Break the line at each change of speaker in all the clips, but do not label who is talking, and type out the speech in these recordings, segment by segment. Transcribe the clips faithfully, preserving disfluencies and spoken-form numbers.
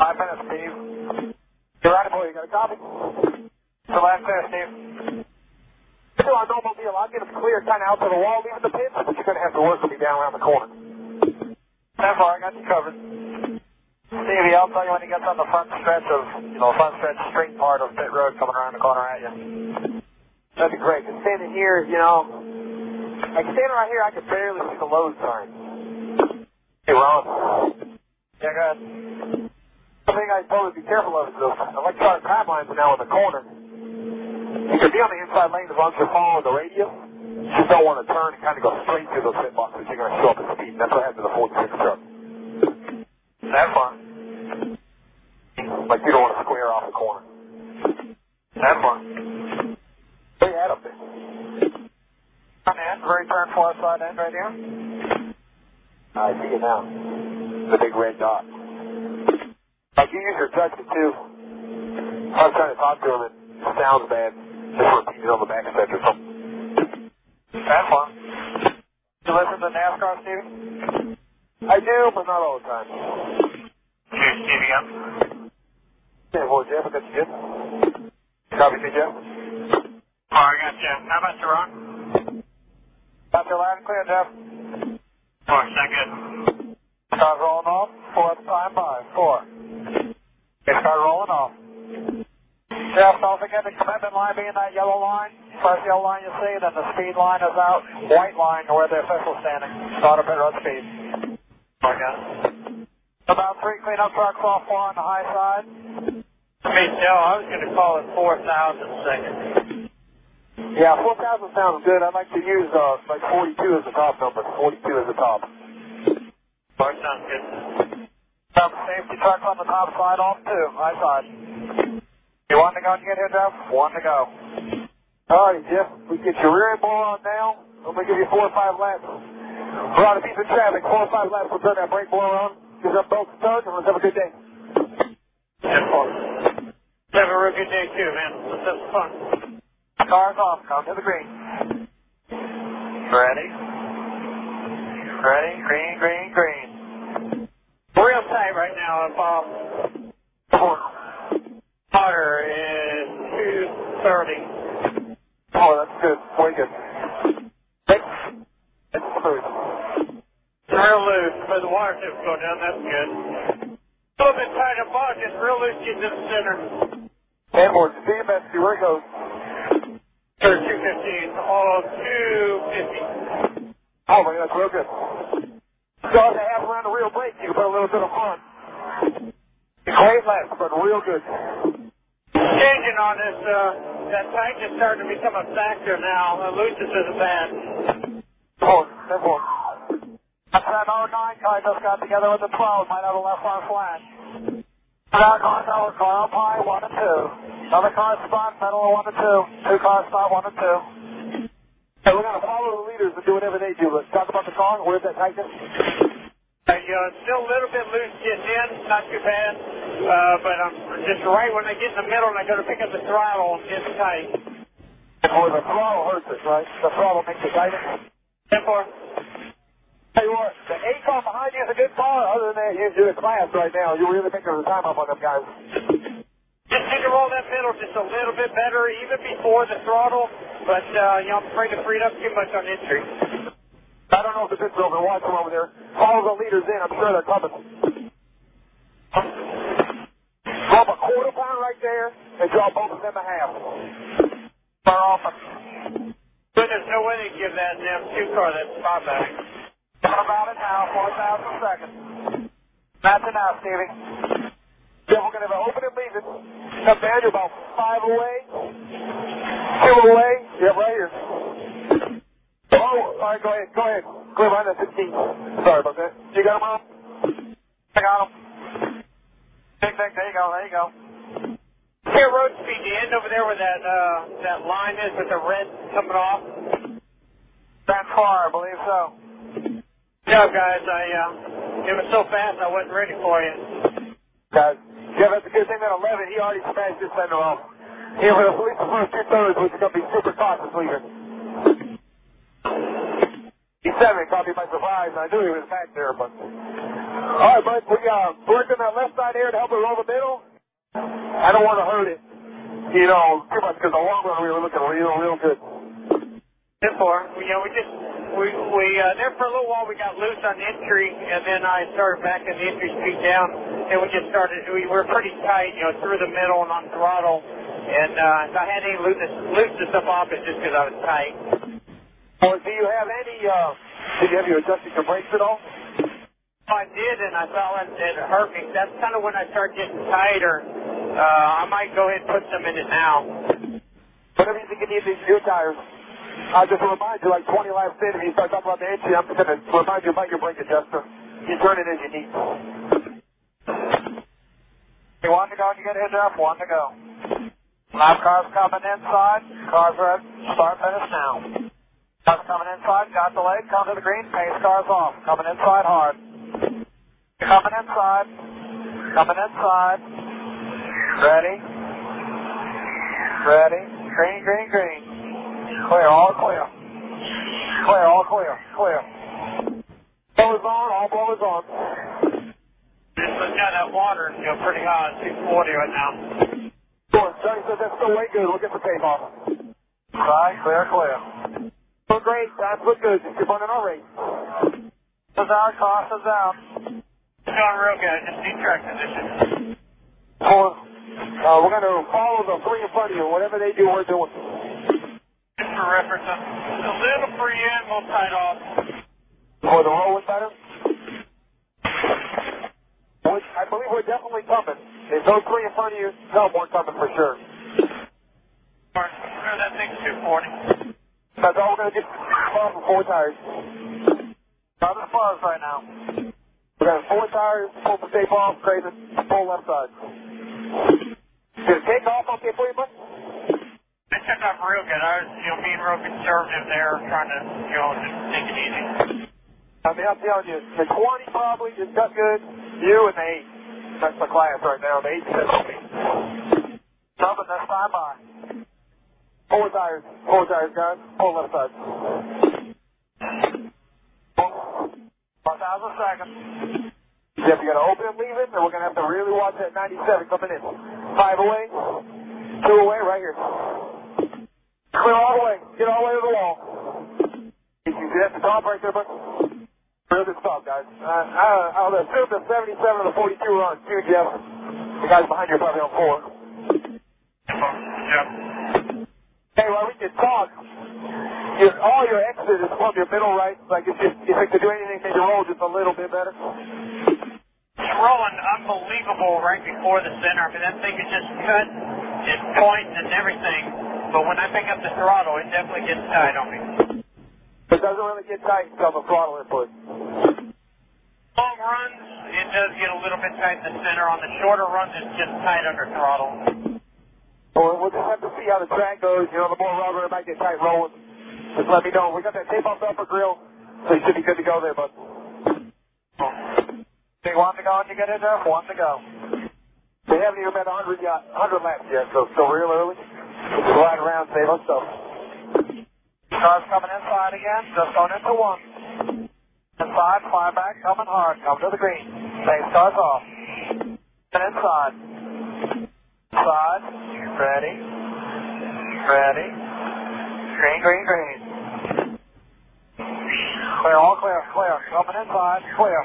Five minutes, Steve. You're right, boy. You got a copy? So last there, Steve. Do our normal deal. I'll get them clear kind of out to the wall, leaving the pits, but you're going to have to work with me down around the corner. That far, I got you covered. Stevie, I'll tell you when he gets on the front stretch of, you know, front stretch straight part of pit road coming around the corner at you. That'd be great. Just standing here, you know, like standing right here, I could barely see the load sign. Hey, Ron. Yeah, go ahead. The thing I told you to be careful of is the electronic time lines are now in the corner. You can be on the inside lane as long as you're following the radio. You just don't want to turn and kind of go straight through those pit boxes. You're going to show up at speed. That's what happened to the forty-six truck. Have fun. Like you don't want to square off the corner. Have fun. Where you at up there? On end, very turn far side end right here. I see it now. The big red dot. Like you use your judgment too. I was trying to talk to him and it sounds bad. Just repeat it on the back stretch or something. Have fun. You listen to NASCAR, Stevie? I do, but not all the time. Here's Stevie up. Hey, boy, Jeff, I got you, Jeff. Copy, me, Jeff. Oh, I got Jeff. How about you, Ron? Got you loud and clear, Jeff. Four, is that good? Car's rolling off. Fourth time by. Four. It's car rolling off. Jeff, don't forget the commitment line being that yellow line. First yellow line you see, then the speed line is out. White line where the official's standing. Start up at road speed. Oh, I got it. About three cleanup trucks off four on the high side. Hey, Joe, I was going to call it four thousand seconds. Yeah, four thousand sounds good. I'd like to use uh, like forty-two as the top number. forty-two as the top. four sounds good. Some safety trucks on the top side off too. High side. You want to go and get here, Jeff? One to go. All right, Jeff. We get your rear end blower on now. I'm going to give you four or five laps. We're on a piece of traffic. Four or five laps. We'll turn that brake blower on. Give up both starts, and let's have a good day. ten four. Have a real good day, too, man. Let's have some fun. Car's off. Come to the green. Ready? Ready? Green, green, green. Real tight right now, Bob. Four. Water is two thirty. Oh, that's good. Way good. It's, it's smooth. It's real loose, but the water tip's going down. That's good. A little bit tight up on, just real loose, get to the center. And more. See you, Messi. Where it goes. There's two fifteen. Oh, two fifty. Oh, my God, that's real good. So if they have around the real brake, you can put a little bit of fun. Great laps, but real good. Changing on this, uh, that tank is starting to become a factor now. Uh, Lucis isn't bad. Four, ten four. That's that oh nine car just got together with the twelve. Might have a left arm flash. That car, another car up high, one and two. Another car spot, middle of one and two. Two cars spot, one and two. Hey, we're going to follow the leaders and do whatever they do. Let's talk about the car. Where's that tightness? Hey, uh, still a little bit loose getting in, not too bad, uh, but I'm just right when I get in the middle and I go to pick up the throttle, it's tight. Boy, the throttle hurts us, right? The throttle makes it tighter. ten four. Tell you what, the eight car behind you is a good car. Other than that, you're doing class right now. You're really making the time up on them guys. Just need to roll that middle just a little bit better, even before the throttle, but, uh, you know, I'm afraid to free it up too much on entry. I don't know if the pit's over. Watch them over there. Follow the leaders in. I'm sure they're coming. Drop a quarter pound right there and drop both of them a half. Far off. But there's no way they give that M two car that spot back. What about it now? four thousand seconds. That's enough, Stevie. Then we're going to open and leave it. Come down. You're about five away. Two away. Yep, right here. Oh, all right, go ahead, go ahead. Clear behind that fifteen. Sorry about that. You got him on? I got him. Big, big, there you go, there you go. Here, road speed, the end over there where that, uh, that line is with the red coming off. That far, I believe so. No, guys, I, uh, it was so fast I wasn't ready for you. Guys, Jeff, that's a good thing that eleven, he already smashed his fender off. He was at least the first two thirds, which is going to be super cautious leaving. He seven caught me by surprise, and I knew he was back there, but All right, bud. We uh, working that left side here to help it roll the middle. I don't want to hurt it, you know, too much because the long run we were looking real, real good.
ten four. You know, we just, we, we uh, there for a little while we got loose on the entry, and then I started backing the entry speed down, and we just started, we were pretty tight, you know, through the middle and on throttle, and uh, if I had any looseness, looseness stuff off, it's just because I was tight.
Well, do you have any, uh, did you have you adjusted your brakes at all?
I did, and I felt it, it hurt me. That's kind of when I start getting tighter. Uh, I might go ahead and put some in it now.
Whenever you think you need these new tires, I'll just remind you, like twenty laps in, if you start talking about the entry, I'm going to remind you about your brake adjuster. You turn it as you need.
You want to go, you get hit up, one to go. Lap cars coming inside, cars are at start finish now. Cars coming inside, got the leg, come to the green, pace cars off. Coming inside hard. Coming inside. Coming inside. Ready. Ready. Green, green, green. Clear, all clear. Clear, all clear. Clear.
Blowers on, all blowers on.
Just look at that water, you know, pretty hot, two forty right now.
Sure, Johnny said that's still way good. We'll get the tape off.
Right, clear, clear.
So great, times look good. You're running our race.
Cost out, cost is out. It's going real good, just need track position.
For, uh, we're going to follow the three in front of you. Whatever they do, we're doing.
Just for reference, a little free in, we'll tight off.
For the rolling better? I believe we're definitely coming. If those three in front of you, tell them we're coming for sure.
Sure, that thing's two forty.
That's all we're going to do. From four tires.
Not as far as right now.
We're going to have four tires, pull the tape off, Craven, pull left side. Did it take off okay for you, bud?
It took off real good. I was, you know, being real conservative there, trying to, you know, just take it easy.
I mean, I'm telling you, the twenty probably just got good. You and the eight. That's the class right now. The eight says me.
Something that's fine by.
Four tires. Four tires, guys. Pull left side.
one thousand seconds.
Jeff, you got to open and leave it, or we're going to have to really watch that ninety-seven coming in. Five away. Two away, right here. Clear all the way. Get all the way to the wall. You see that's the top right there, but really good stop, guys. Uh, I, I'll assume the seventy-seven or the forty-two are on two, Jeff. The guys behind you are probably on four.
Yep.
Hey, while we can talk, your, all your exit is from your middle right. Like, if you, if you could do anything, maybe roll just a little bit better.
It's rolling unbelievable right before the center. I mean, that thing is just cut and pointing and everything. But when I pick up the throttle, it definitely gets tight on me.
It doesn't really get tight until the throttle input.
Long runs, it does get a little bit tight in the center. On the shorter runs, it's just tight under throttle.
Well, we'll just have to see how the track goes. You know, the more rubber, it might get tight rolling. Just let me know. We got that tape off the upper grill, so you should be good to go there, bud.
Big one to go, and you get it there? One to go.
We haven't even met one hundred, uh, one hundred laps yet, so it's still real early. Just ride around, save us stuff.
Cars coming inside again, just going into one. Inside, fly back, coming hard, come to the green. Base cars off. And inside. Inside, ready, ready. Green, green, green. Clear, all clear, clear. Coming inside, clear.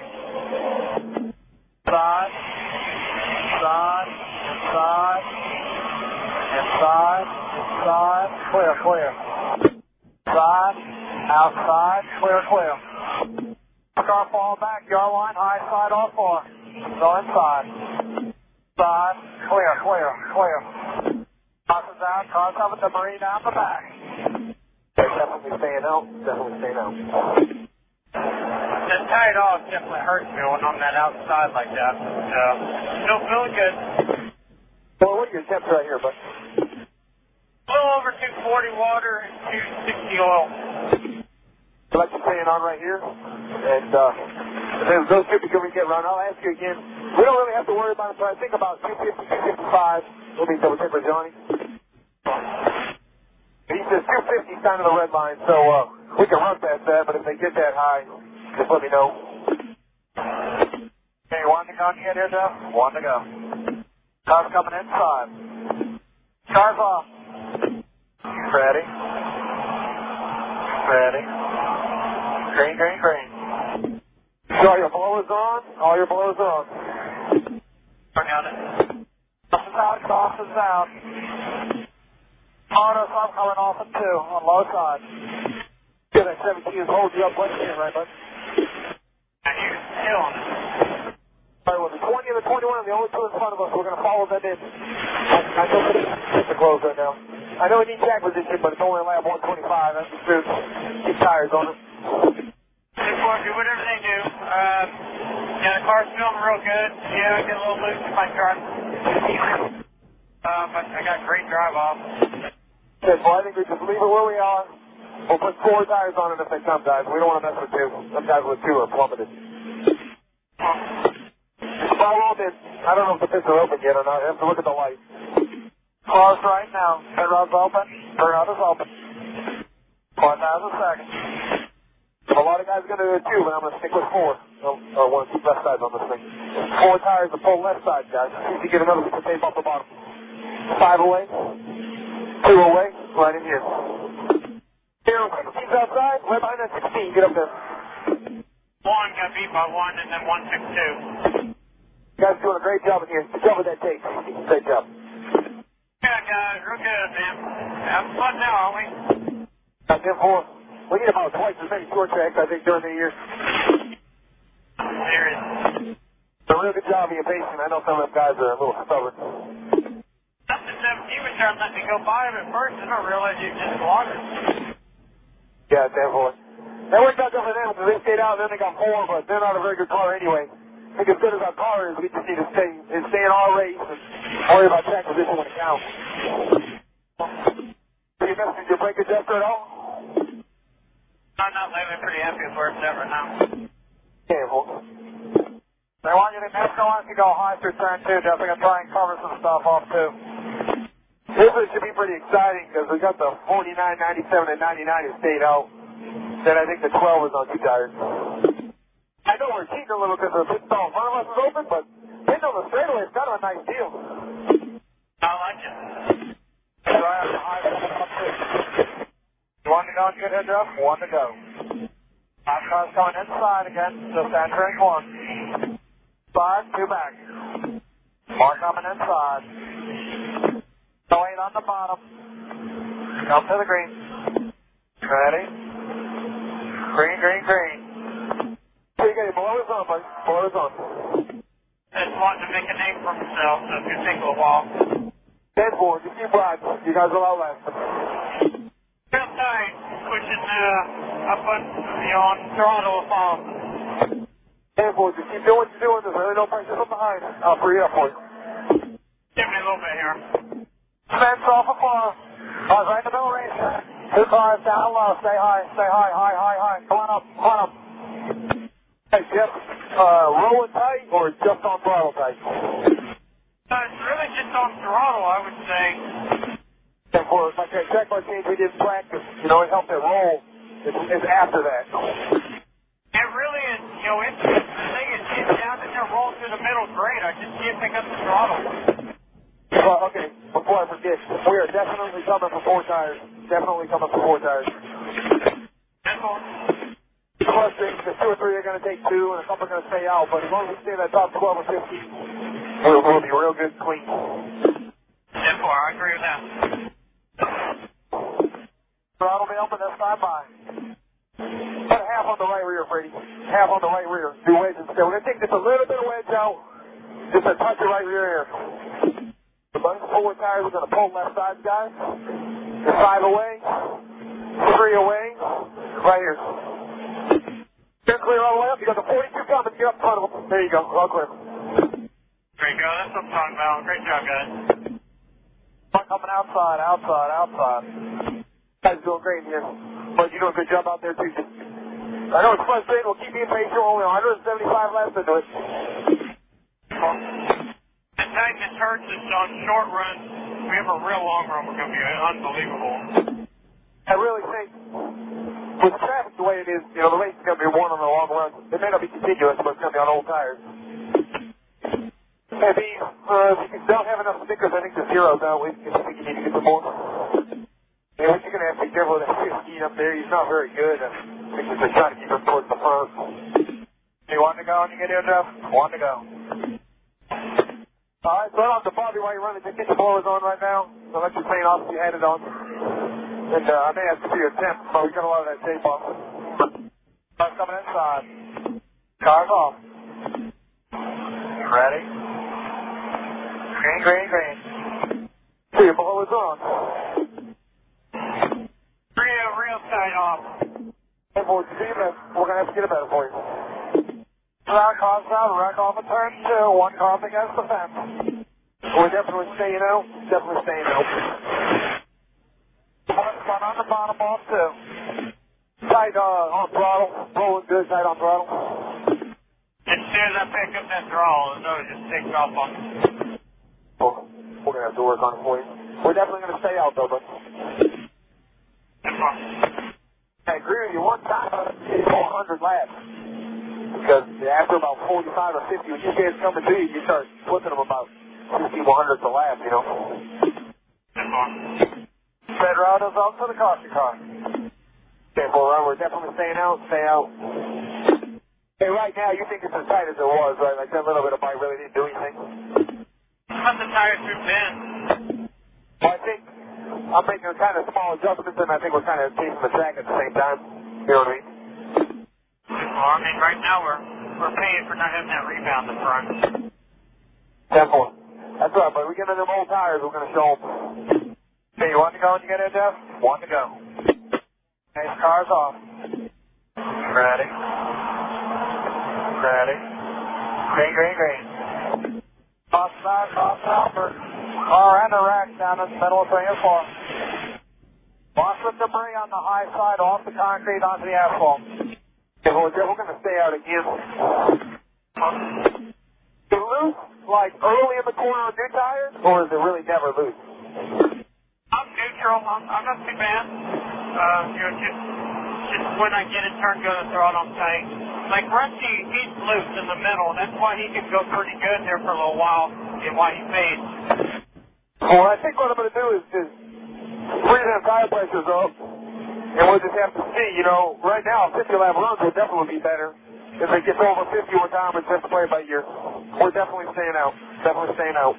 Inside, inside, inside, inside, inside, clear, clear. Inside, outside, clear, clear. Car fall back, yard line, high side, all four. Go inside. Inside, clear, clear, clear. Crosses out, cross over the marine down the back.
They're definitely staying out. Definitely staying out.
The tight off definitely hurts me when I'm that outside like that. Uh, still feeling good.
Well, what are your temps right here, bud?
A little over two forty water and two sixty oil.
Like you're staying on right here, and uh, if those two can we get around, I'll ask you again. We don't really have to worry about it, but I think about two fifty, two fifty-five. Let me double check for Johnny. He says two fifty is kind of the red line, so uh, we can run past that, but if they get that high, just let me know.
Okay, one to go. You get here, Jeff? One to go. Car's coming inside. Car's off. Ready. Ready. Green, green, green.
So all your blowers on? All your blowers on.
Turn on it. Cross is out, cross is out. Auto, so I'm coming off at two on low side.
Yeah, that seventeen is holding you up right here, right, bud?
And you killing it.
All right, well, the twenty and the twenty-one are the only two in front of us. We're going to follow them in. I, I know we need to close right now. I know we need track position, but it's only lap one twenty-five. That's the truth. Keep tires on it.
Just want to do whatever they do. Uh, yeah, the car's feeling real good. Yeah, I get a little loose in my car. Uh, but I got great drive off.
Okay, well, I think we just leave it where we are. We'll put four tires on it if they come, guys. We don't want to mess with two. Some guys with two are plummeted. Follow them in. I don't know if the pits are open yet or not. I have to look at the light.
Closed right now. Pit road's open. Pit road is open. Four thousand seconds.
A lot of guys are going to do it too, but I'm going to stick with four. Oh, I want to keep left sides on this thing. Four tires to pull left side, guys. See if you get another piece of tape off the bottom. Five away. Two away. Right in here. Here, sixteen's outside. Right behind that sixteen. Get up there.
One got beat by one and then one six two.
You guys are doing a great job in here. Good job with that tape. Great job.
Yeah, guys. Real good, man. Having fun now, aren't we?
Got them four. We need about twice as many short tracks, I think, during the year.
There is.
A real good job being patient. I know some of them guys are a little stubborn.
Up to seventeen was trying to let me go by him at first, and I realized you just blocked it.
Yeah, ten four. That worked out good for them because they stayed out and then they got four, but they're not a very good car anyway. I think as good as our car is, we just need to stay, and stay in our race and worry about track position when it counts. Did you mess with your brake adjuster at all?
I'm not lately pretty happy with where it's at right now.
ten four.
They want you to next go on to go high through turn two, Jeff. We're going to try and cover some stuff off too.
This one should be pretty exciting because we got the forty-nine, ninety-seven, and ninety-nine that stayed out. Then I think the twelve is on two tires. I know we're cheating a little because the pit stall in front of us is open, but hitting on the straightaway is kind of a nice deal.
I like it. So I have the high up two. One to go and good head up, one to go. Five cars coming inside again, just entering one. Five, two back. Four coming inside. No eight on the bottom. Come to the green. Ready? Green, green, green.
Hey, you blow us on, buddy. Blow us on.
Just wanting to make a name for himself, so it's going to take a little while.
ten four, just keep riding. You guys will outlast them.
Real tight, pushing uh, up on, you know, on throttle of fall.
ten four, just keep doing what you're doing. There's really no pressure from behind. I'll free up for you.
Give me a little bit here. Fence off a far. Cars right in the middle range. Two cars down low. Stay high, stay high, high, high, high. Come on up, come on up.
Hey, Jeff, uh, rolling tight or just on throttle tight?
Uh, it's really just on throttle, I would say.
ten four, like that check bar change we did in practice, you know, it helped it roll. It's, it's after that.
It really is, you know, it's, the thing is, it's down in there, rolling through the middle, great. I just can't pick up the throttle.
Well, okay, before I forget, we are definitely coming for four tires. Definitely coming for four tires.
That's all.
The frustrating, the two or three are going to take two, and a couple are going to stay out, but as long as we stay in that top twelve or fifteen, we'll, we'll be real good and clean.
ten four, I agree with that.
Throttle me up and then slide by. Put half on the right rear, Brady. Half on the right rear. Do wedge instead. We're going to take just a little bit of wedge out, just a touch of right rear air. The bunch of forward tires are going to pull left side, guys. You're five away, three away, right here. You're clear all the way up. You got the forty-two coming. Get up in front of them. There you go. All clear.
There you go. That's what I'm talking about. Great job, guys. One coming outside, outside, outside.
Guys doing great here. But you're doing a good job out there, too. I know it's frustrating. We'll keep being patient. We're only one hundred seventy-five laps into it.
The tightness hurts us on short runs. We have a real long run. We're going to be unbelievable.
I really think with traffic the way it is, you know, the race is going to be one on the long run. It may not be continuous, but it's going to be on old tires. Hey, B, uh, if you don't have enough stickers, I think the zero's out. If you think you need to get some more. Yeah, what you're going to have to be careful with that fifteen up there. He's not very good. I think we're just trying to keep him towards the front. You want to go when you get here, Jeff? One to go. All right, so on to Bobby while you're running. Just get your blowers on right now. I'll let you clean off if you had it on. And uh, I may have to do your temp, but we got a lot of that tape off. Car's coming inside. Car's off. Ready? Green, green, green. See your blowers on.
Real, real tight off.
Hey, boys, see that? We're going to have to get it better for you.
Rock off out, rock off a turn two, one car up against the fence.
We're definitely staying out. Definitely staying out.
One on the bottom off two.
Tight uh, on throttle. Rolling good, tight on throttle.
As soon as I pick up that throttle, the nose just takes off on me.
Oh, we're going to have to work on it for you. We're definitely going to stay out though, but... I agree with you. One time, it's four hundred laps. Because after about forty-five or fifty, when you guys coming to you, you start flipping them about fifty, one hundred a lap, you know.
Red Roto's out to the caution car.
Okay, full run. We're definitely staying out. Stay out. Hey, right now, you think it's as tight as it was, right? Like that little bit of bite really didn't do anything?
Let the tires through bend.
Well, I think I'm making kind of small adjustments, and I think we're kind of chasing the track at the same time. You know what I mean?
Well, I mean, right now we're we're paying for not having that rebound in front.
ten four. That's right, but we get into them old tires, we're going to show them.
Okay, you want to go when you get in, Jeff?
One to go.
Okay, car's off.
Ready. Ready. Green, green, green.
Offside, offside, car and the rack down in the middle of three and four. Lots of debris on the high side, off the concrete, onto the asphalt.
Okay, well, Jeff, we're going to stay out again. Is it loose, like, early in the corner on new tires, or is it really never loose?
I'm neutral. I'm, I'm not too bad. Uh, you know, just, just when I get it turned good, the throttle, I'm tight. Like Rusty, he's loose in the middle. That's why he can go pretty good there for a little while and why he fades.
Well, I think what I'm going to do is just freeze them tire pressures up, and we'll just have to see, you know, right now, fifty lap runs would definitely be better. If it gets over fifty one time, it's just play by ear. We're definitely staying out. Definitely staying out.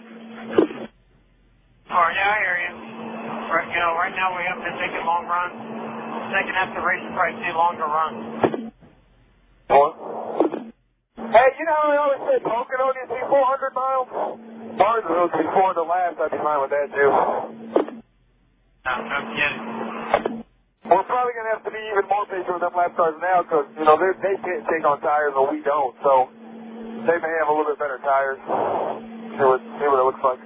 Oh, yeah, I hear you. Right, you know, right now we have been taking long runs. Second half of the race, probably see longer runs.
What? Hey, you know how I always say Pocono gets me four hundred miles? Barnesville gets me four hundred laps. I'd be fine with that, too.
No, no kidding.
We're probably going to have to be even more patient with them lap cars now because, you know, they they can't take on tires and we don't. So they may have a little bit better tires. See what, see what it looks like.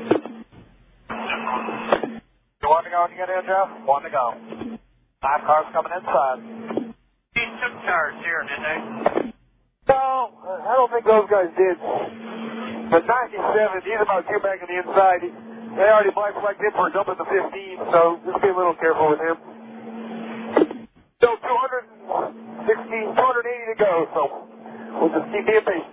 You want to go when you get in, Jeff? One to go. Five cars coming inside. These took tires here, didn't they?
No, I don't think those guys did. But ninety-seven, he's about two back on the inside. They already black flagged him for a jump at the fifteen, so just be a little careful with him. Still two hundred sixty, two hundred eighty to go, so we'll just keep being patient.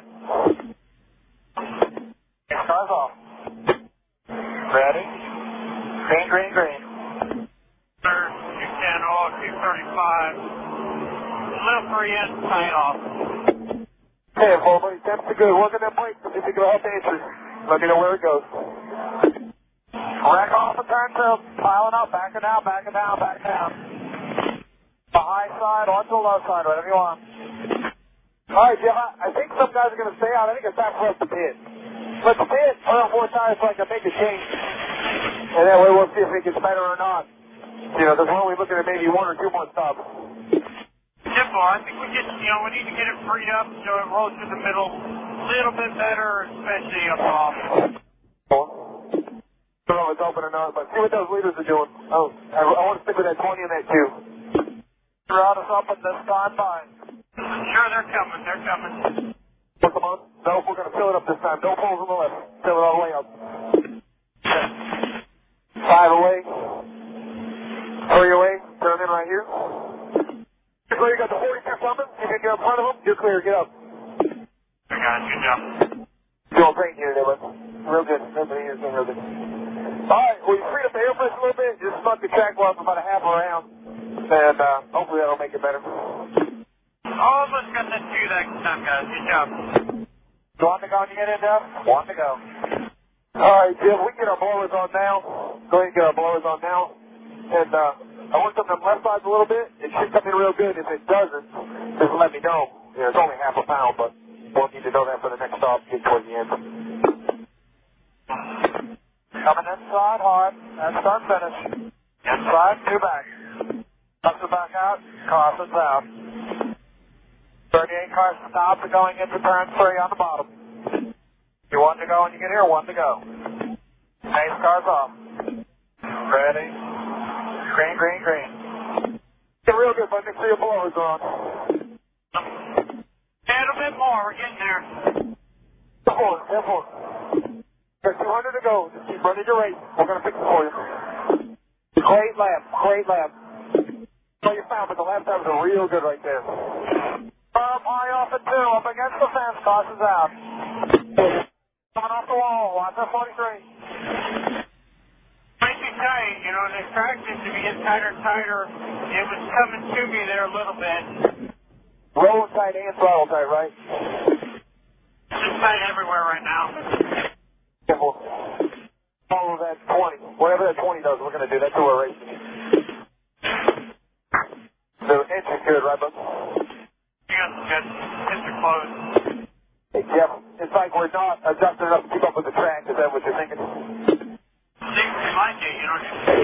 Car's off.
Ready? Green, green, green.
Third, two ten, oh, two thirty-five. Little three in, tight off.
Hey, four buddy, temps are good. Working that brakes if you think it'll help answer. Let me know where it goes.
Wreck off the turn two, piling up, backing down, backing down, backing down. The high side, onto the low side, whatever you want.
All right, Jeff, I, I think some guys are going to stay out. I think it's time for us to pit. Let's pit, put on four tires so I can make a change. And that way we'll see if it gets better or not. You know, because we're only looking at maybe one or two more stops.
Simple. I think we get, you know, we need to get it freed up so it rolls through the middle a little bit better, especially up off.
I don't know if it's open or not, but see what those leaders are doing. Oh, I, I want to stick with that twenty and that two.
Throughout us up in this time fine. Sure, they're coming. They're coming.
Put them on. No, we're going to fill it up this time. No pulls on the left. Fill it all the way up. Five away. Three away. Turn in right here. You're clear. You got the forty-two coming. You can get in front of them. You're clear. Get up.
I got it. Good job.
Doing great here, there, buddy. but he isn't really. Alright, we freed up the air pressure a little bit, just snuck the track well for about a half a round, and uh, hopefully that'll make it better.
Almost got that two that time, guys. Good job.
One to go when you get in, Jeff? One to go. Alright, Jim, we can get our blowers on now. Go ahead and get our blowers on now. And uh, I worked on them left sides a little bit. It should come in real good. If it doesn't, just let me know. You know, it's only half a pound, but we'll need to know that for the next stop, get towards the end.
Coming inside hard. That's start finish. Inside, two back. Ups and back out. Crosses out. thirty-eight cars stopped going into turn three on the bottom. You one to go when you get here, one to go. Pace cars off. Ready. Green, green, green.
Get real good, but make sure your blowers are on.
A little bit more, we're getting there.
F four, F four. There's two hundred to go. Just keep running your race. We're going to fix it for you. Great lap, great lap. So you found, but the lap times are real good right there.
Up high off at two, up against the fence, tosses out. Coming off the wall, watch that forty-three. Pretty tight, you know, the track seems to be getting tighter and tighter. It was coming to me there a little bit.
Roll tight and throttle tight, right?
Just tight everywhere right now.
Careful. Follow that twenty. Whatever that twenty does, we're going to do. That's what we're racing. The engine's good, right, bud?
Yes, good. It's closed.
Hey, Jeff, it's like we're not adjusting enough to keep up with the track. Is that what you're thinking?
Seems to like it, you know.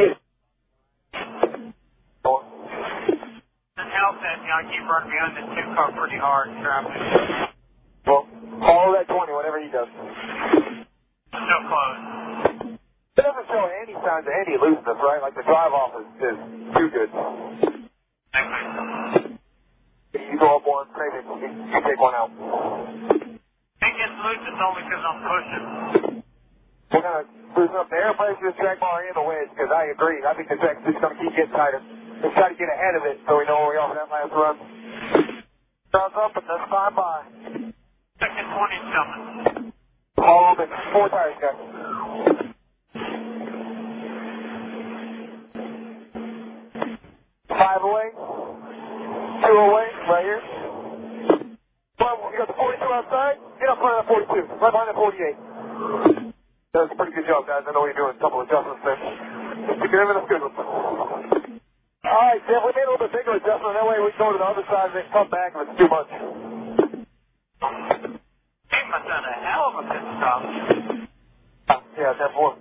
It helps that, you know, I keep running behind this two car pretty hard in traffic.
Well, follow that twenty, whatever he does.
Still closed.
It doesn't show any signs of any looseness, right? Like the drive off is, is too good.
Thank you.
You go up one, maybe you, you take one out.
It gets loose, it's only because I'm pushing.
We're going to loosen up the air pressure, the track bar, and the wedge, because I agree. I think the track's just going to keep getting tighter. Let's try to get ahead of it so we know where we are for that last run.
Guns up and this time by. Second twenty's coming.
Hold and four tires, guys. Five away. Two away, right here. Well, you got the forty-two outside. Get up front of the forty-two. Right behind the forty-eight. That's a pretty good job, guys. I know you're doing a couple of adjustments there. Keep it in, that's good. Alright, Jeff, we made a little bit bigger adjustment. That way we can go to the other side and then come back if it's too much.
He must have done a hell of a pit stop.
Yeah, that's one.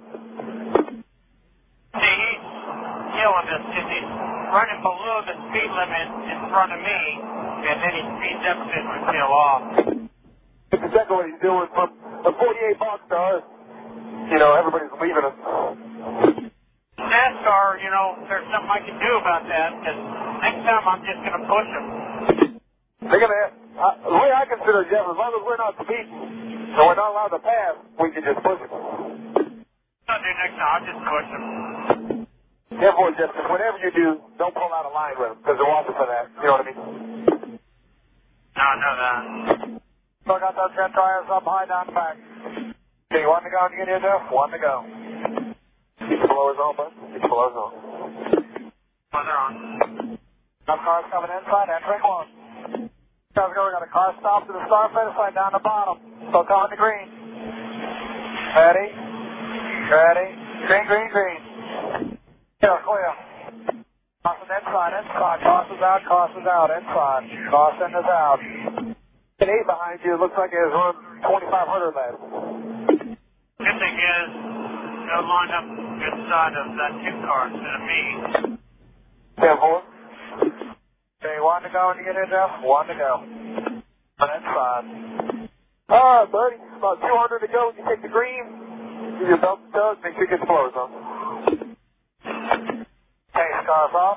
See, he's killing us because he's running below the speed limit in front of me, and then he speeds up and we peel off.
It's exactly what he's doing from the forty-eight box to us. You know, everybody's leaving us.
NASCAR, you know, there's something I can do about that, because next time I'm just going to push them.
They're going to, uh, the way I consider it, Jeff, as long as we're not speeding and we're not allowed to pass, we can just push them.
I'll do next time, I'll just push them.
Therefore, Jeff, whatever you do, don't pull out a line with them, because they're watching for that. You know what I mean?
No, I know that.
So I got those jet tires up high, down, back. Okay, one to go to get here, Jeff? One to go. Keep the blowers on, bud. Keep the blowers on.
Oh, they're on.
Some cars coming inside, entering one. Guys, we got a car stop to the start finish line down the bottom. So coming to green. Ready? Ready? Green, green, green. Clear, clear. Crossing inside, inside. Crosses out, crosses out, inside. Crossing is out. An eight behind you. Looks like it has run twenty-five hundred laps.
Good thing is, they'll line up good side of that two car instead of me.
ten four. Okay, one to go when you get in, Jeff. One to go. On inside. All right, buddy. About two hundred to go when you take the green. Give your belt studs. Make sure you get the blowers on. Pace cars off.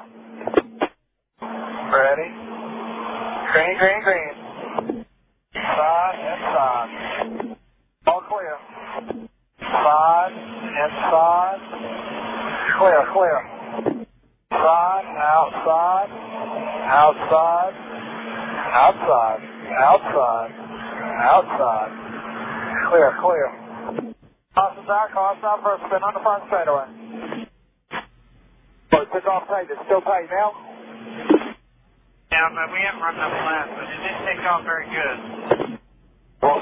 Ready? Green, green, green. Side, inside. All clear. Side, inside. Clear, clear. Side, outside. Outside. Outside. Outside. Outside. Clear, clear. Tosses
crosses out, crosses out for a spin on the front straightaway.
But it took off tight. It's still tight now?
Yeah, but we haven't run enough laps, but it didn't take off very good.
Well,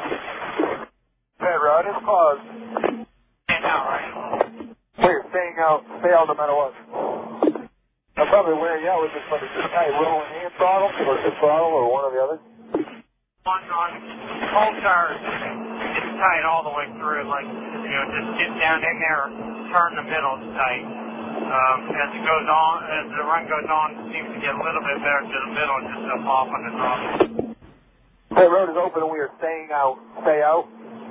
pit road is closed.
Staying out, right?
We're staying out. Stay out no matter what. I'll probably wear you out with this, but it's just tight. Rolling hand throttle or just throttle or one or the other?
On, on cold tires, it's tight all the way through. Like, you know, just get down in there, turn the middle, it's tight. Um, as it goes on, as the run goes on, it seems to get a little bit better to the middle, just up off on the top.
Pit road is open and we are staying out. Stay out.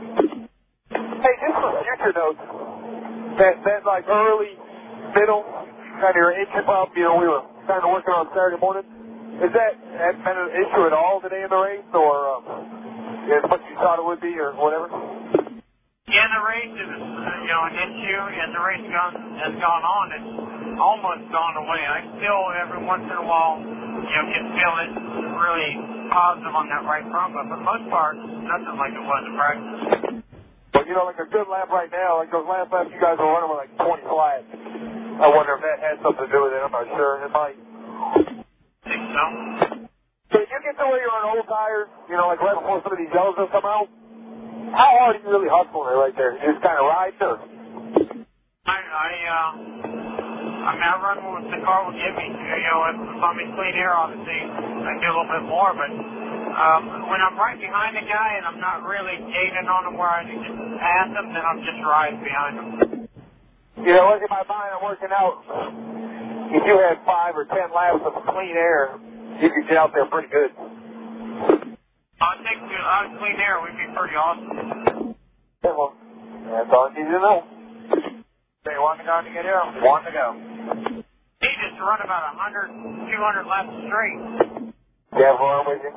Hey, just for future notes, that, that like early, middle, kind of your engine pump, you know, we were kind of working on Saturday morning. Is that, that been an issue at all today in the race, or um, as much as you thought it would be, or whatever?
Yeah, the race is, you know, an issue. As the race gone, has gone on, it's almost gone away. I still, every once in a while, you know, can feel it really positive on that right front, but for the most part, nothing like it was in practice.
But, you know, like a good lap right now, like those last laps you guys were running with like twenty flat. I wonder if that had something to do with it. I'm not sure. It might.
I think so.
So if you get to where you're on old tires, you know, like right before some of these yellows will come out, how hard are you really hustling it right there? You just kind of ride or?
I, I, uh, I mean, I run what the car will give me. You know, if, if I'm in clean air, obviously, I do a little bit more, but um, when I'm right behind the guy and I'm not really gaining on him where I need to pass him, then I'm just riding behind him.
You know, look at my mind, I'm working out. If you had five or ten laps of clean air, you could get out there pretty good.
I think out of clean air would be pretty awesome.
Yeah, well, that's all you need to know.
Okay, one to go to get here, one to go. He just run about one hundred, two hundred laps straight.
Yeah, well, I'm with you.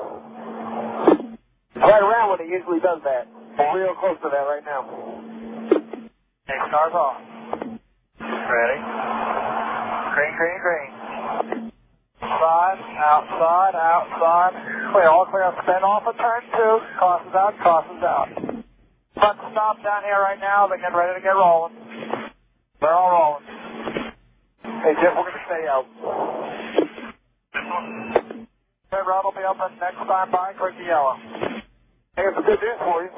Right around when he usually does that. We're real close to that right now.
Okay, car's off. Ready? Green, green, green. Outside, outside, outside. Clear, all clear. Spin off of turn two. Crosses out, crosses out. Front stop down here right now. They're getting ready to get rolling. They're all rolling.
Hey, Jeff, we're going to stay out.
This one? Okay, Rod will be up at next time by Quickie Yellow.
Hey, it's some good news for you.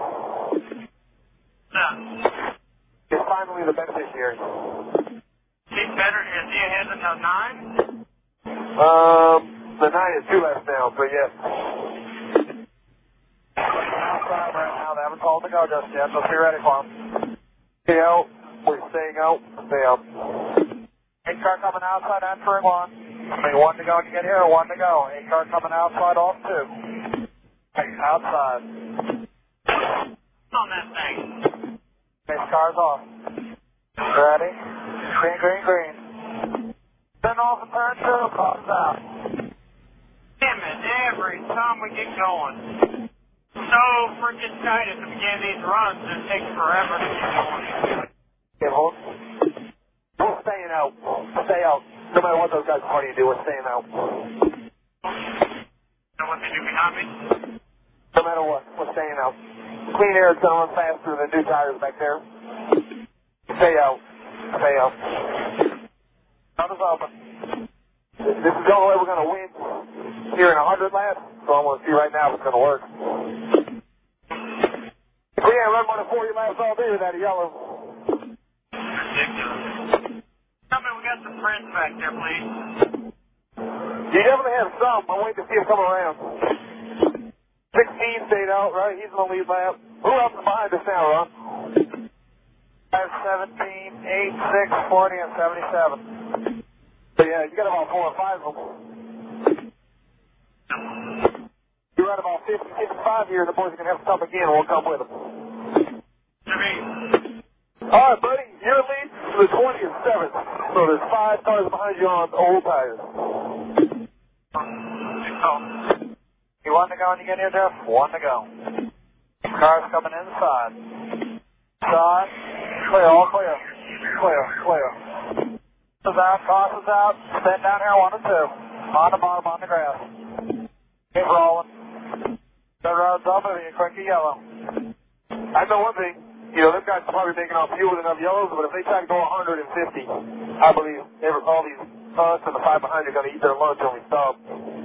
Yeah.
It's finally the beneficiary.
He's better. Is he ahead of the nine?
Um, the nine is two laps down, but yes.
Outside right now. They haven't called to go just yet. Let's be ready for him.
Stay out. We're staying out. Stay out.
Eight car coming outside, entering one. I mean, one to go to get here, one to go. Eight car coming outside, off two. Hey, outside. On that thing. Eight car's off. Ready? Green, green, green. Then off the turn two, comes out. Damn it, every time we get going. So freaking tight at the beginning of these runs, it takes forever to get going.
Okay, hold. We're staying out. Stay out. No matter what those guys are trying to do, we're staying out.
Know what they do behind me?
No matter what, we're staying out. Clean air is going to run faster than new tires back there. Stay out. Stay out.
Numbers open.
This is the only way we're going to win here in one hundred laps, so I want to see right now if it's going to work. We ain't run more than forty laps all day without a yellow.
Ridiculous. Tell me we got some friends back there, please.
You definitely have some. I'm waiting to see him come around. sixteen stayed out, right? He's in the lead lap. Who else is behind us now, Ron?
five, seventeen, eight, six, forty, and seventy-seven.
So yeah, you got about four or five of them. You're at about fifty, fifty-five here. The boys are going to have to come again. We'll come with them.
Jimmy.
All right, buddy. Your lead to the twenty-seventh. So there's five cars behind you on old tires.
You want to go when you get here, Jeff? One to go. Cars coming inside. Side. Clear, all clear. Clear, clear. Crosses out, crosses out. Spin down here, one and two. On the bottom, on the grass. Keep rolling. The road's open, you Quickie Yellow.
I know one thing. you know, them guys are probably making off fuel with enough yellows, but if they try to go one hundred fifty, I believe every, all these us and the five behind are going to eat their lunch when we stop.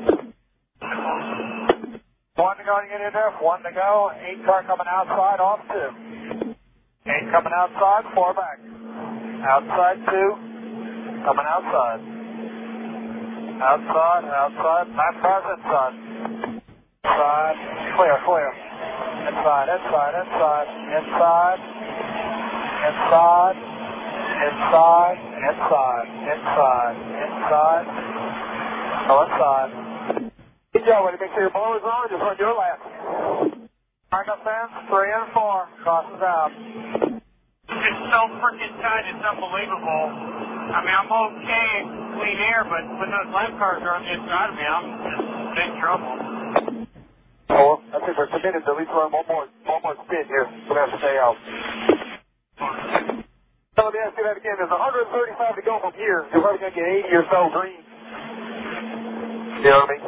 One to go to get in there, one to go. Eight car coming outside, off two. Eight coming outside, four back. Outside two, coming outside. Outside, outside, nine cars inside. Inside, clear, clear. Inside, inside, inside, inside, inside, inside, inside, inside, inside, go inside.
Good job, buddy. Make sure your blower's on, just run your lap.
Mark up fence, three and four, crosses out.
It's so freaking tight, it's unbelievable. I mean, I'm okay in clean air, but when those lap cars are on the inside of me, I'm just in trouble.
Oh, I think we're committed to at least run one more, one more spin here. We're going to have to stay out. So let me ask you that again. There's one hundred thirty-five to go from here. You're probably going to get eighty or so green. You know what I mean?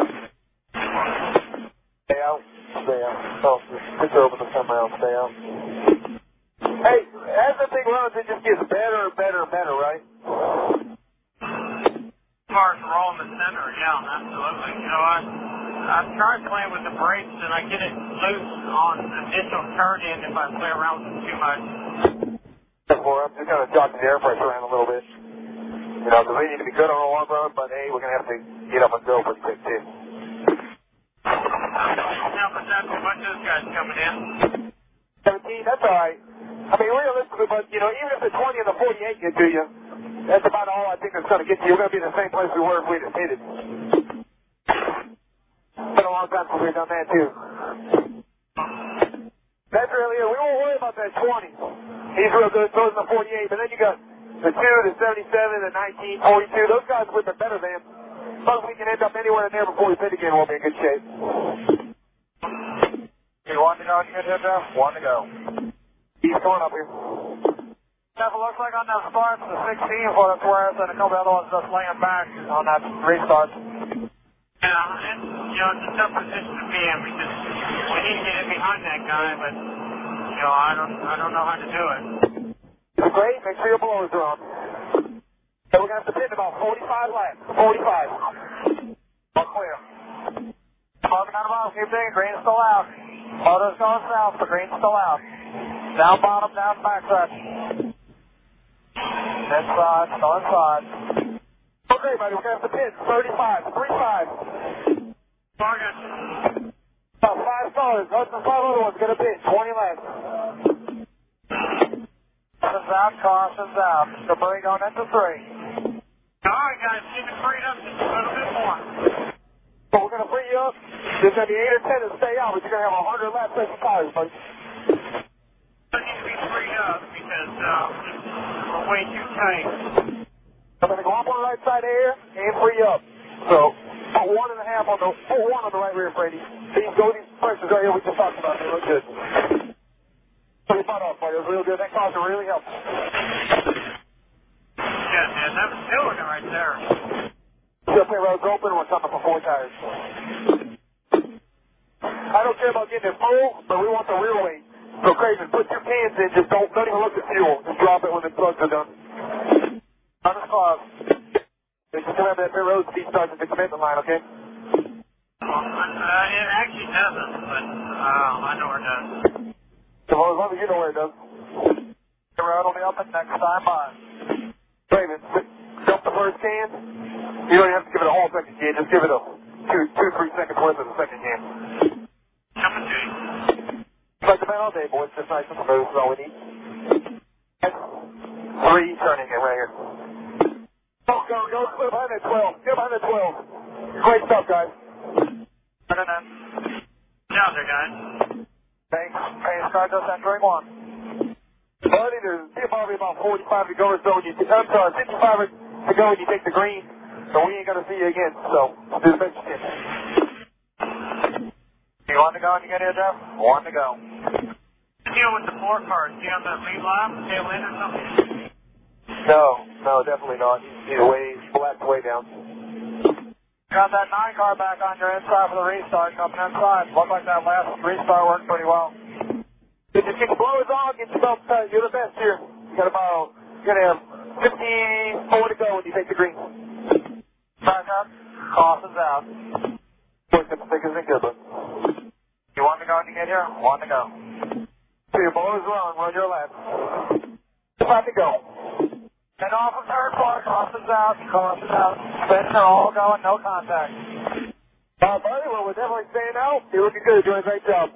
Stay out. Stay out. Oh, it's open this time around. Stay out. Hey, as the thing runs, it just gets better and better and better, right?
Cars are all in the center, yeah, absolutely. You know, I... I've tried playing with the brakes and I get it loose on initial turn in if I play around with it too much.
Well, I'm just going to jock the air pressure around a little bit. You know, because we need to be good on a long run, but hey, we're going to have to get up and go pretty quick too.
Now, but that's a bunch of those guys coming in.
seventeen, that's all right. I mean, realistically, but you know, even if the twenty and the forty-eight get to you, that's about all I think that's going to get to you. We're going to be in the same place we were if we'd have hit it. It's been a long time since we've done that too. That's really it. We won't worry about that twenty. He's real good, throws in the forty-eight, but then you got the two, the seventy-seven, the nineteen, forty-two. Those guys are with the better than. As long as we can end up anywhere in there before we pit again, we'll be in good shape.
You one to go to get hit there? One to go.
He's going up here.
It looks like on that start, the sixteen for the Suarez and a couple of other ones just laying back on that restart.
Yeah, and, you know, it's a tough position to be in because we need to get in behind that guy, but, you know, I don't I don't know how to do it.
It's great. Make sure your blowers are on. So we're going to have to pit in about forty-five laps. forty-five.
All clear. Talking out of bounds, keep digging. Green's still out. Motor's going south, but green's still out. Down bottom, down backside. Inside, still inside.
Okay, buddy, we're going to have to pit. thirty-five. three five.
Target.
About five cars. Us and five other ones going to pit. twenty laps.
Caution's out, caution's out. Debris going into three.
All right, guys, keep it freed up just a little bit more.
So we're going to free you up. There's going to be eight or ten to stay out, but you're going to have one hundred laps of tires, buddy.
I need to be freed up because uh, we're way too tight.
I'm going to go up on the right side of here and free up. So, put one and a half on the, put one on the right rear, Brady. These go these pressures right here we just talked about. They look good. Put your butt off, buddy. It was real good. That caution really helped.
Yeah, man, that was killing it right there.
Still pay roads open. We're coming for four tires. I don't care about getting it full, but we want the rear weight. So, Craven, put your cans in. Just don't, don't even look at fuel. Just drop it when the plugs are done.
Under clause.
Just remember that pit road speed starts at the commitment line, okay?
Uh, it actually doesn't, but uh, I know where it does.
So, well, as long as you know where it does.
The road will be open next time by.
Craven, dump the first can. You don't have to give it a whole second can. Just give it a two, two, three seconds worth of the second can.
Coming to you.
Like the man all day, boys. Just nice and smooth is all we need. Three turning it right here. Go, go, go. Get behind that twelve. Get behind that twelve. Great stuff, guys.
Turning in.
Down there, guys.
Thanks. Pace car just entering one.
Buddy, there's probably about forty-five to go or so. When you, I'm sorry, fifty-five to go when you take the green. So we ain't going to see you again. So, do the best you can.
You want to go and you get here, Jeff? One to go.
Deal with the four cars. Do you have that lead lap, tail end or something?
No, no, definitely not. He's way, flat way down.
Got that nine car back on your inside for the restart coming inside. Looked like that last restart worked pretty well.
Just keep the blowers on, get yourself tight. You're the best here. You got about, you're going to have fifty-four to go when you take the green.
Back up. Caution's out.
Work up the figures and good, bud.
You want to go when you get here? One to go.
So your blowers are on, run your lap. Five to go.
And off of third floor, caution's out, caution's out. Spins are all going, no contact.
Uh, buddy, well, we're definitely staying out. You're looking good, doing a great job.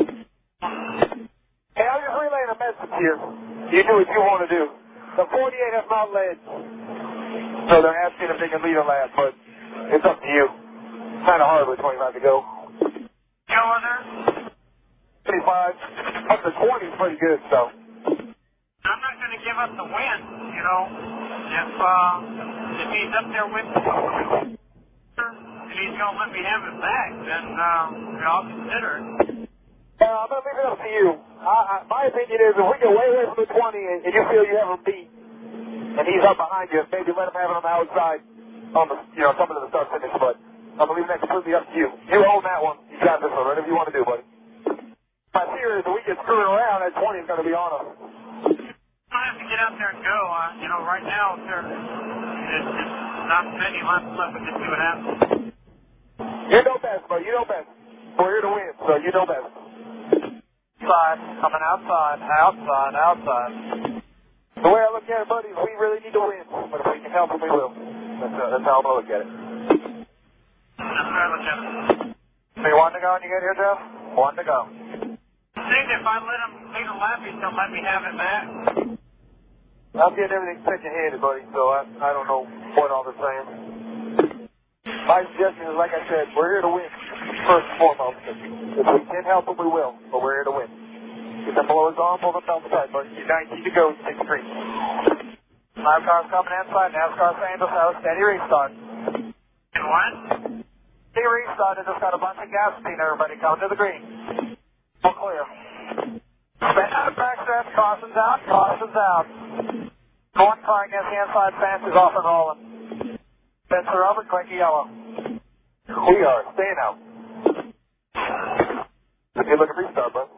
Hey, I'm just relaying a message here. You do what you want to do. The forty-eight has not led. So they're asking if they can lead a lap, but it's up to you. Kind of hard with twenty-five to go.
Go on there.
twenty-five, up to twenty is pretty good, so.
I'm not going to give up the win, you know. If, uh, if he's up there with me, and he's going to let me have it back, then, uh, I'll consider it.
Uh, I'm going to leave it up to you. I, I, my opinion is if we get way away from the twenty and, and you feel you have him beat, and he's up behind you, maybe let him have it on the outside on the, you know, coming to the start finish, but I'm going to leave that completely up to you. You own that one. You got this one, whatever you want to do, buddy. My fear is if we get screwing around, that twenty is going to be on us.
I have to get out there and go. Uh, you know, right now, there, it's just not many laps left. We'll just see what happens.
You know best, buddy. You know best. We're here to win, so you know best.
Outside, coming outside, outside, outside.
The way I look at it, buddy, is we really need to win. But if we can help them, we will. That's, uh, that's how I'm going to look at it.
That's where I look at it.
So you want to go when you get here, Jeff? One to go.
See, if I let him lead a lap, he's going to let me have it back.
I'm getting everything second-handed, buddy, so I, I don't know what all they're saying. My suggestion is, like I said, we're here to win, first and foremost. If we can help them, we will, but we're here to win. Get the blowers on, pull them down the side, buddy. You're nineteen to go, take the green.
Five cars coming inside, NASCAR Saint Jose, steady restart.
And what?
Steady restart, it just got a bunch of gas speed, everybody, coming to the green. All clear. Spin out of backstretch, caution's out, caution's out. One car against the inside fence is off and rolling. Fence are over, click yellow.
We are staying out. Okay, look at restart, bud.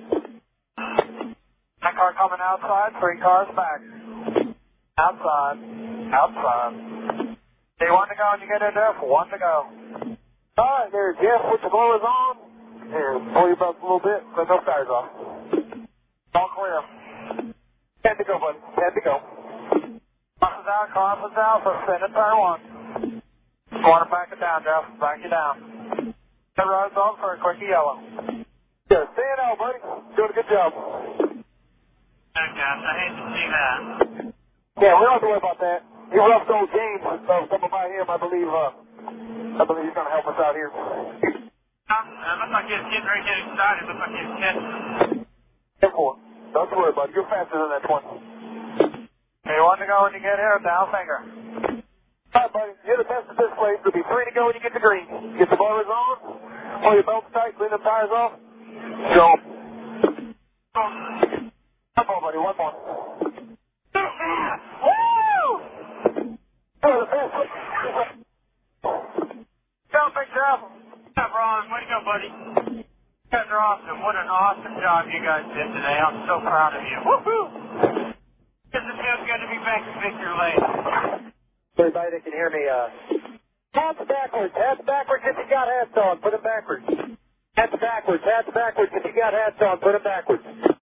One car coming outside, three cars back. Outside, outside. Do you want to go when you get in there? One to go.
All right, there, Jeff, put the blowers on. And pull your belts a little bit, let those tires off.
All clear.
Ten to go, buddy. Ten to go.
Crosses out, crosses out for spin and turn one. Want to back it down, Jeff. Back you down. The road's on for a quickie yellow.
Yeah, staying out, buddy. Doing a good job.
Oh, gosh, I hate to see that.
Yeah, we don't have to worry about that. He roughed old James, so something by him, I believe, uh, I believe he's going to help us out here.
It looks like he's getting ready to get excited. It looks like he's catching.
ten four. Don't you worry, buddy. You're faster than that twenty.
Okay, you want to go when you get here? Down finger.
All right, buddy. You're the best at this place. There'll be three to go when you get the green. Get the blowers on. Pull your belts tight. Clean the tires off. Go. One more, buddy. One more. Woo! Oh, the best.
Go, big Jeff.
Yeah, Ron, way to go, buddy. You guys are awesome. What an awesome job you guys did today. I'm so proud of you. Woohoo! It feels good to be back in Victor Lane.
Everybody that can hear me, uh, hats backwards. Hats backwards if you got hats on. Put them backwards. Hats backwards. Hats backwards if you got hats on. Put them backwards.